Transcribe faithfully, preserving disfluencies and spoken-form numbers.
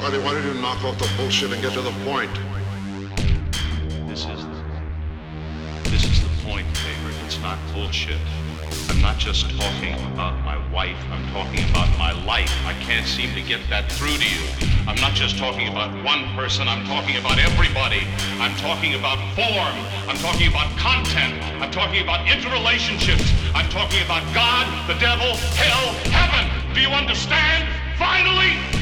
Artie, why don't you knock off the bullshit and get to the point? This is this is the point, favorite. It's not bullshit. I'm not just talking about my wife. I'm talking about my life. I can't seem to get that through to you. I'm not just talking about one person. I'm talking about everybody. I'm talking about form. I'm talking about content. I'm talking about interrelationships. I'm talking about God, the devil, hell, heaven. Do you understand? Finally!